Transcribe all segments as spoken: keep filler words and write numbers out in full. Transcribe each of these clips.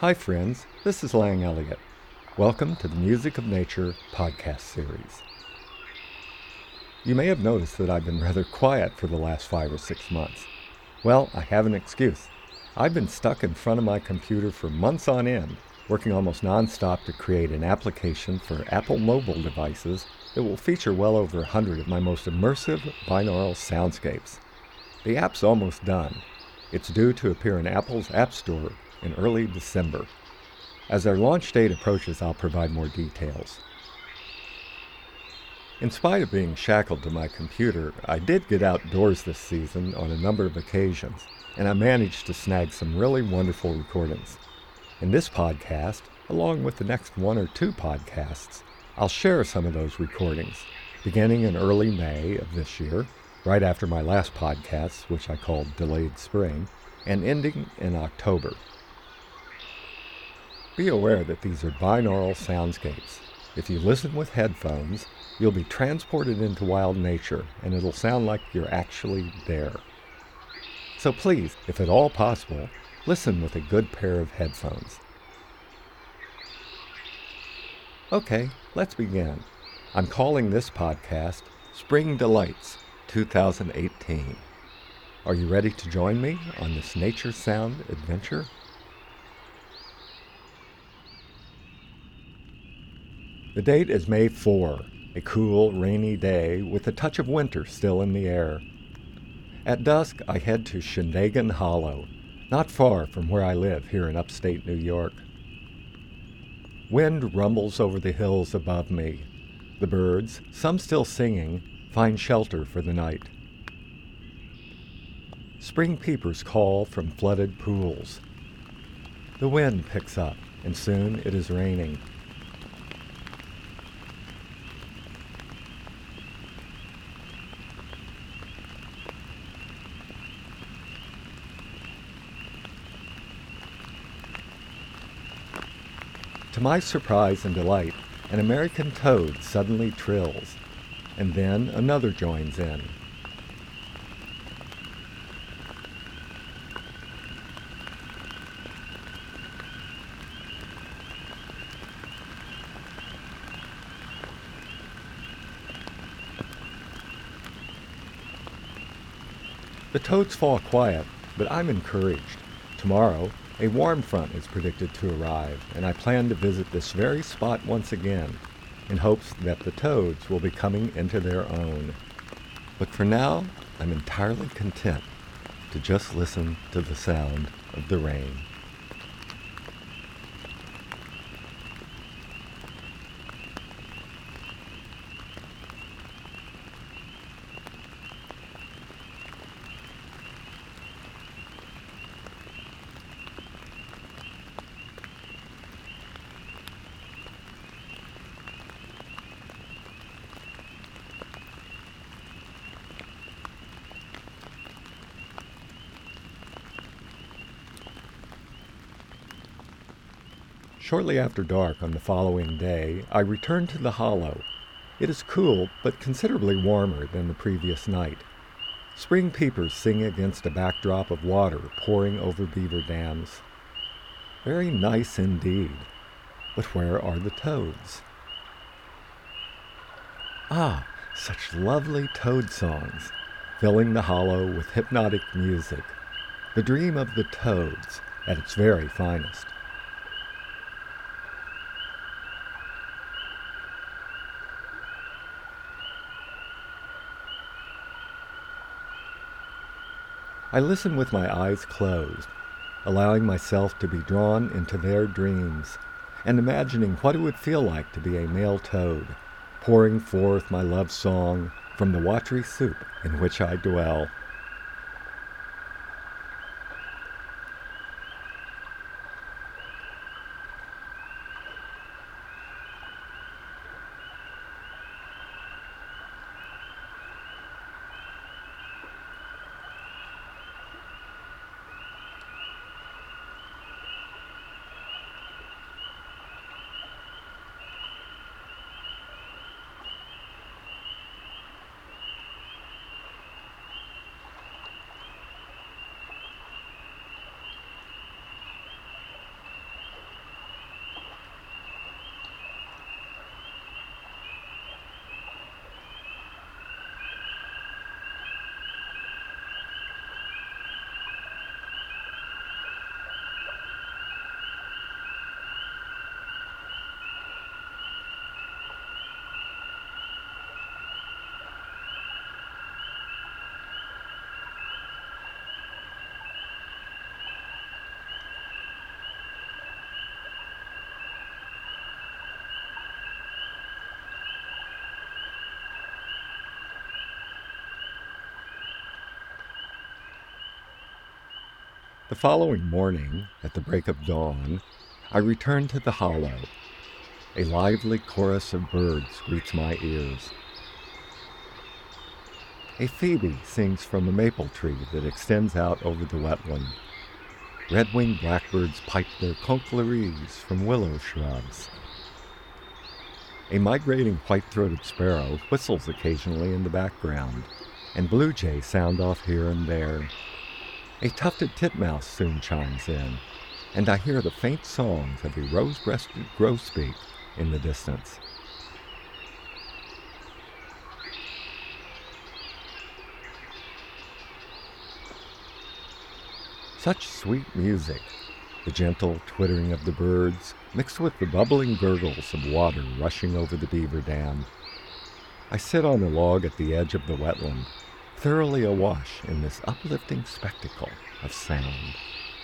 Hi friends, this is Lang Elliott. Welcome to the Music of Nature podcast series. You may have noticed that I've been rather quiet for the last five or six months. Well, I have an excuse. I've been stuck in front of my computer for months on end, working almost nonstop to create an application for Apple mobile devices that will feature well over a hundred of my most immersive binaural soundscapes. The app's almost done. It's due to appear in Apple's App Store in early December. As our launch date approaches, I'll provide more details. In spite of being shackled to my computer, I did get outdoors this season on a number of occasions, and I managed to snag some really wonderful recordings. In this podcast, along with the next one or two podcasts, I'll share some of those recordings, beginning in early May of this year, right after my last podcast, which I called Delayed Spring, and ending in October. Be aware that these are binaural soundscapes. If you listen with headphones, you'll be transported into wild nature, and it'll sound like you're actually there. So please, if at all possible, listen with a good pair of headphones. Okay, let's begin. I'm calling this podcast Spring Delights twenty eighteen. Are you ready to join me on this nature sound adventure? The date is May fourth, a cool, rainy day with a touch of winter still in the air. At dusk, I head to Shandagan Hollow, not far from where I live here in upstate New York. Wind rumbles over the hills above me. The birds, some still singing, find shelter for the night. Spring peepers call from flooded pools. The wind picks up, and soon it is raining. To my surprise and delight, an American toad suddenly trills, and then another joins in. The toads fall quiet, but I'm encouraged. Tomorrow, a warm front is predicted to arrive, and I plan to visit this very spot once again, in hopes that the toads will be coming into their own. But for now, I'm entirely content to just listen to the sound of the rain. Shortly after dark on the following day, I returned to the hollow. It is cool, but considerably warmer than the previous night. Spring peepers sing against a backdrop of water pouring over beaver dams. Very nice indeed. But where are the toads? Ah, such lovely toad songs, filling the hollow with hypnotic music. The dream of the toads at its very finest. I listen with my eyes closed, allowing myself to be drawn into their dreams, and imagining what it would feel like to be a male toad, pouring forth my love song from the watery soup in which I dwell. The following morning, at the break of dawn, I return to the hollow. A lively chorus of birds greets my ears. A phoebe sings from a maple tree that extends out over the wetland. Red-winged blackbirds pipe their conqueries from willow shrubs. A migrating white-throated sparrow whistles occasionally in the background, and blue jays sound off here and there. A tufted titmouse soon chimes in, and I hear the faint songs of a rose-breasted grosbeak in the distance. Such sweet music, the gentle twittering of the birds, mixed with the bubbling gurgles of water rushing over the beaver dam. I sit on a log at the edge of the wetland, thoroughly awash in this uplifting spectacle of sound.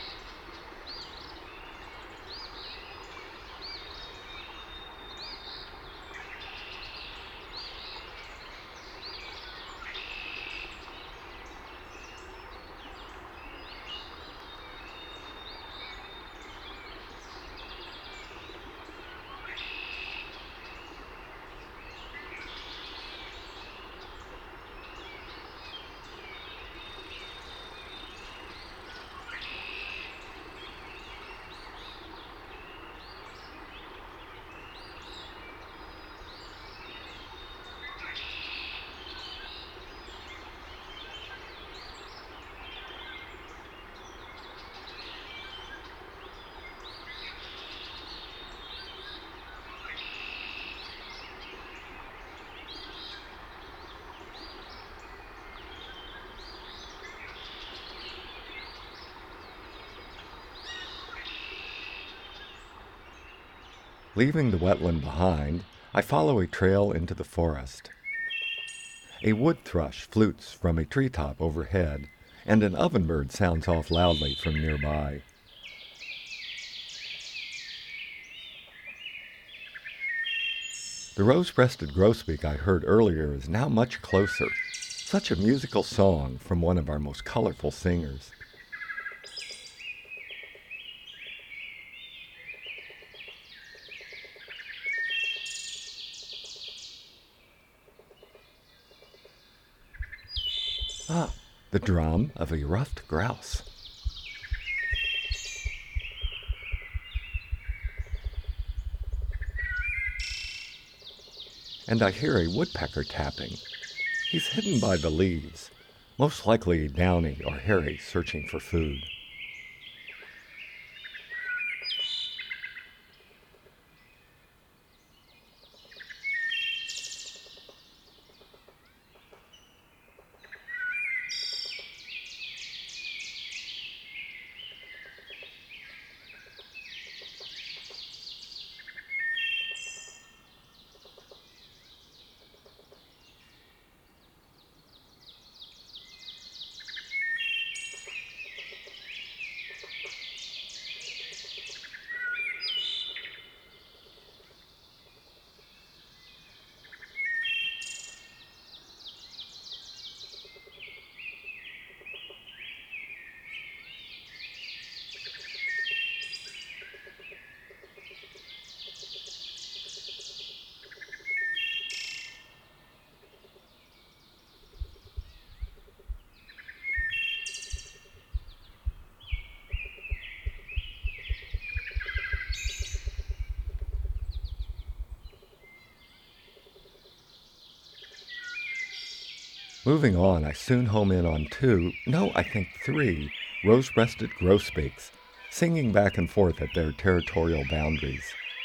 Leaving the wetland behind, I follow a trail into the forest. A wood thrush flutes from a treetop overhead, and an ovenbird sounds off loudly from nearby. The rose-breasted grosbeak I heard earlier is now much closer. Such a musical song from one of our most colorful singers. Ah, the drum of a ruffed grouse. And I hear a woodpecker tapping. He's hidden by the leaves, most likely downy or hairy, searching for food. Moving on, I soon home in on two, no, I think three, rose-breasted grosbeaks, singing back and forth at their territorial boundaries.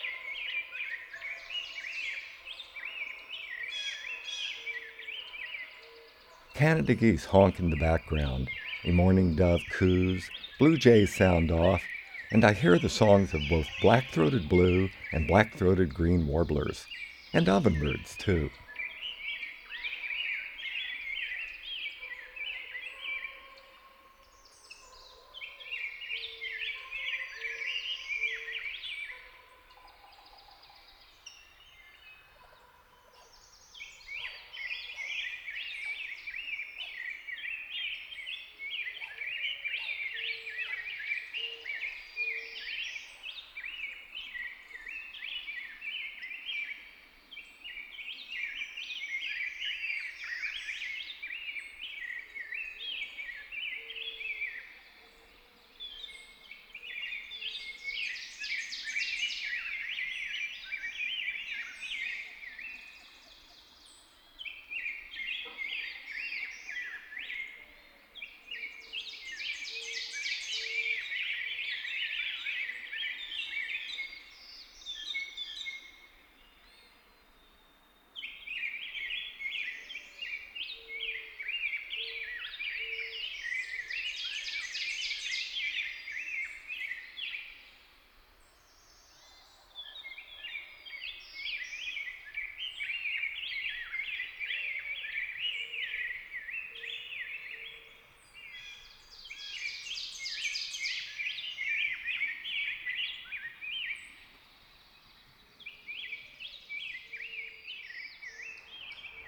Canada geese honk in the background, a mourning dove coos, blue jays sound off, and I hear the songs of both black-throated blue and black-throated green warblers, and ovenbirds, too.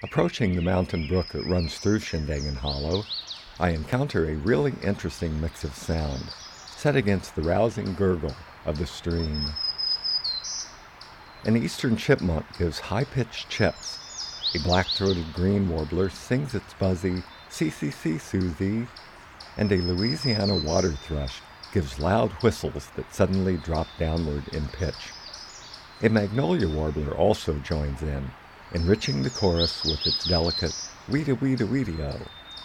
Approaching the mountain brook that runs through Shindagan Hollow, I encounter a really interesting mix of sound, set against the rousing gurgle of the stream. An eastern chipmunk gives high-pitched chips. A black-throated green warbler sings its buzzy "see-see-see, Susie," and a Louisiana water thrush gives loud whistles that suddenly drop downward in pitch. A magnolia warbler also joins in, enriching the chorus with its delicate "weeda-weeda-weedy-o."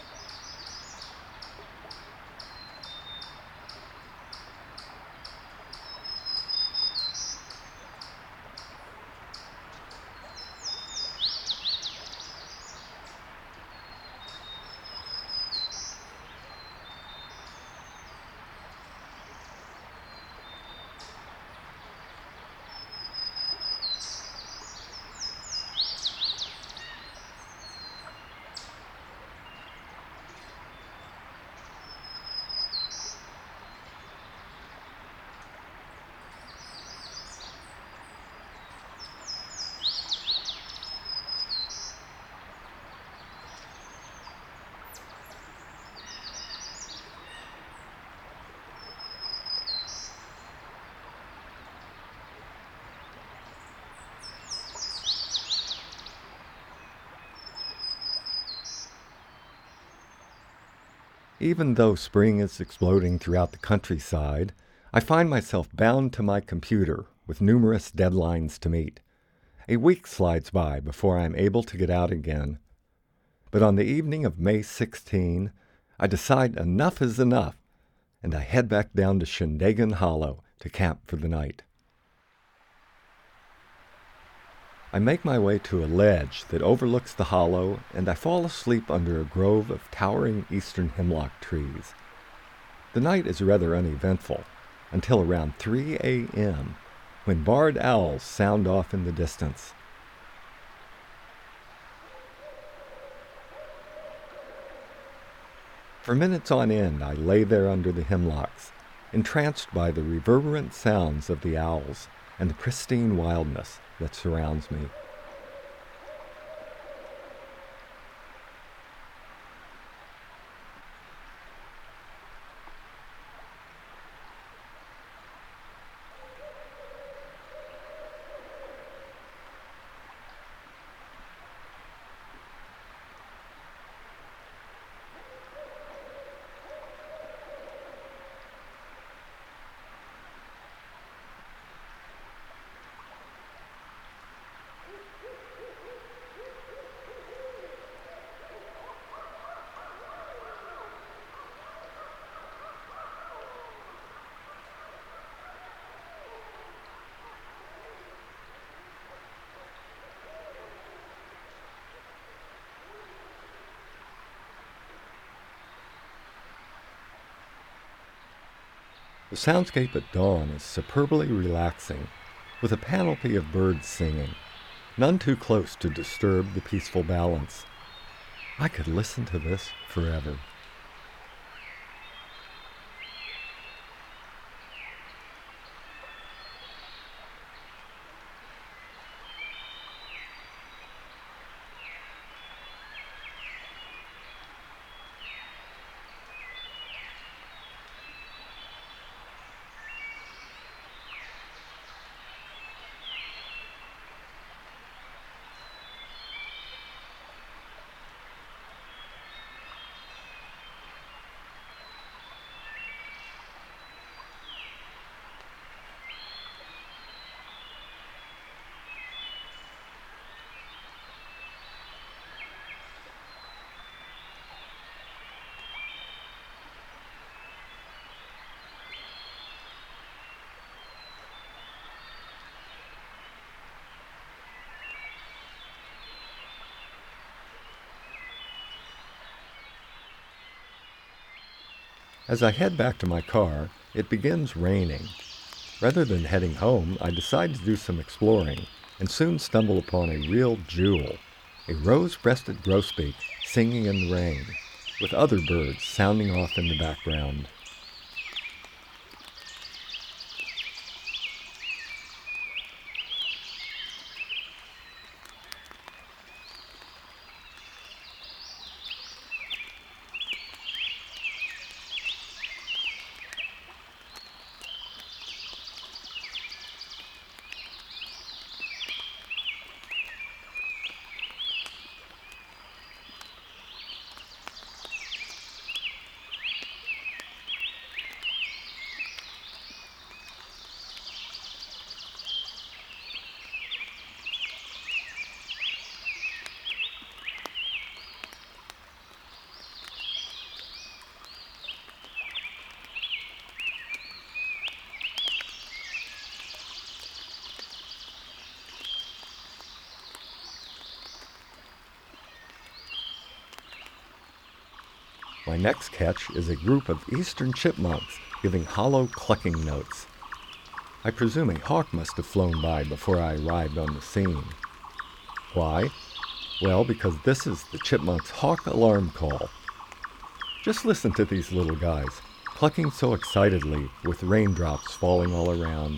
Even though spring is exploding throughout the countryside, I find myself bound to my computer with numerous deadlines to meet. A week slides by before I am able to get out again. But on the evening of May sixteenth, I decide enough is enough, and I head back down to Shindagan Hollow to camp for the night. I make my way to a ledge that overlooks the hollow, and I fall asleep under a grove of towering eastern hemlock trees. The night is rather uneventful, until around three a.m., when barred owls sound off in the distance. For minutes on end, I lay there under the hemlocks, entranced by the reverberant sounds of the owls and the pristine wildness that surrounds me. The soundscape at dawn is superbly relaxing, with a panoply of birds singing, none too close to disturb the peaceful balance. I could listen to this forever. As I head back to my car, it begins raining. Rather than heading home, I decide to do some exploring and soon stumble upon a real jewel, a rose-breasted grosbeak singing in the rain, with other birds sounding off in the background. My next catch is a group of eastern chipmunks giving hollow clucking notes. I presume a hawk must have flown by before I arrived on the scene. Why? Well, because this is the chipmunk's hawk alarm call. Just listen to these little guys, clucking so excitedly with raindrops falling all around.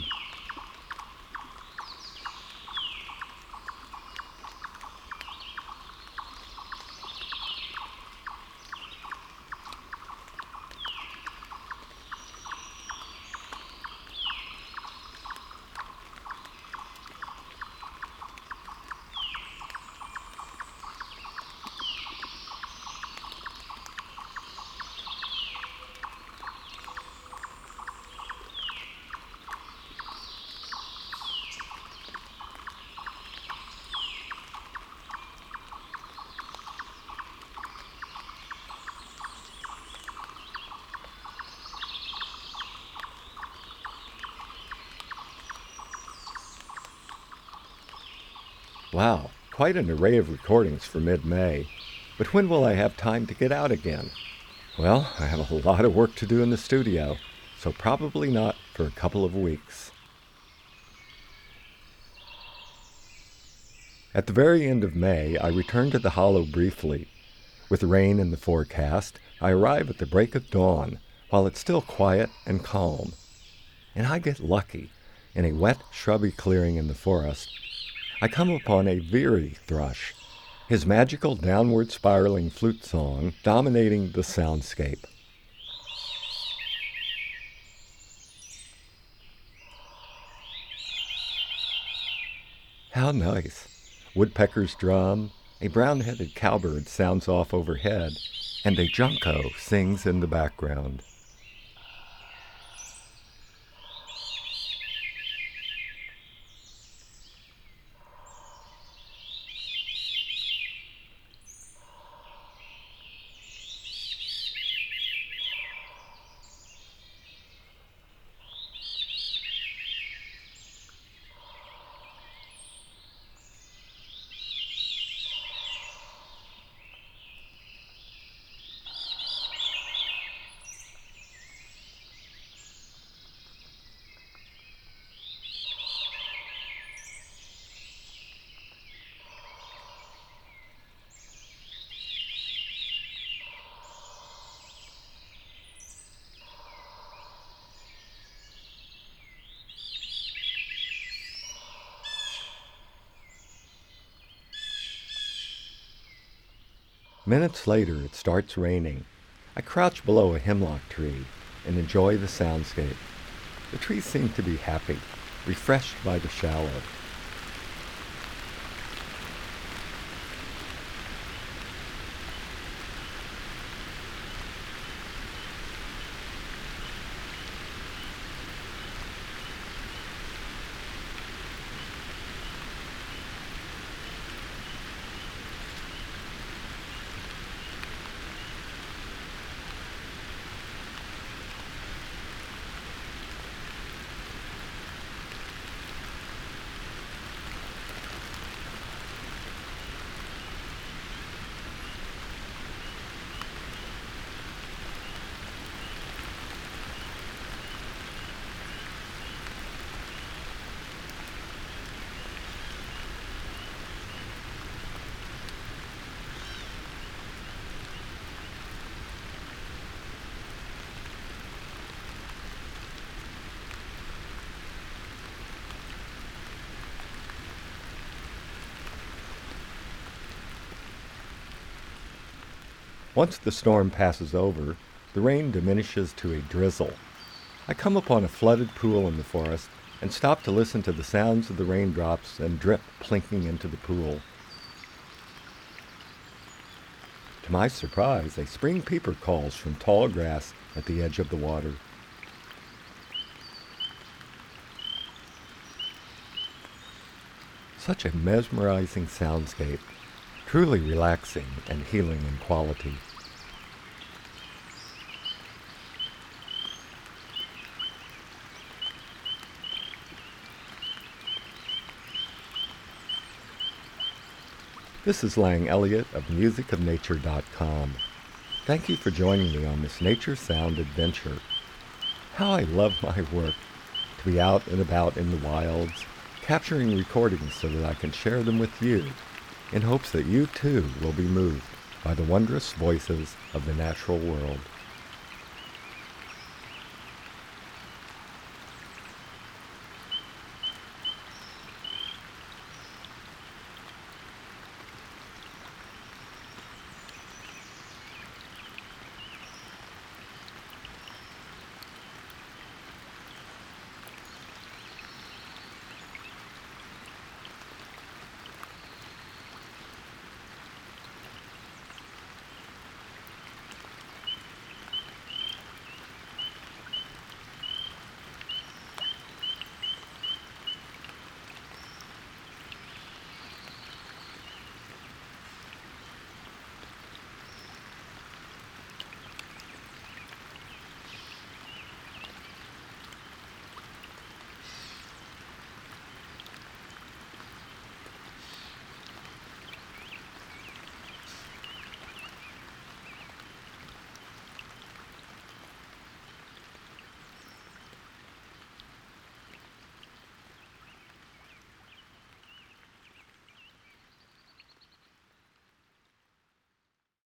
Wow, quite an array of recordings for mid-May. But when will I have time to get out again? Well, I have a lot of work to do in the studio, so probably not for a couple of weeks. At the very end of May, I return to the hollow briefly. With rain in the forecast, I arrive at the break of dawn, while it's still quiet and calm. And I get lucky. In a wet, shrubby clearing in the forest, I come upon a veery thrush, his magical downward spiraling flute song dominating the soundscape. How nice! Woodpecker's drum, a brown-headed cowbird sounds off overhead, and a junco sings in the background. Minutes later, it starts raining. I crouch below a hemlock tree and enjoy the soundscape. The trees seem to be happy, refreshed by the shower. Once the storm passes over, the rain diminishes to a drizzle. I come upon a flooded pool in the forest and stop to listen to the sounds of the raindrops and drip plinking into the pool. To my surprise, a spring peeper calls from tall grass at the edge of the water. Such a mesmerizing soundscape, truly relaxing and healing in quality. This is Lang Elliott of music of nature dot com. Thank you for joining me on this nature sound adventure. How I love my work, to be out and about in the wilds, capturing recordings so that I can share them with you, in hopes that you too will be moved by the wondrous voices of the natural world.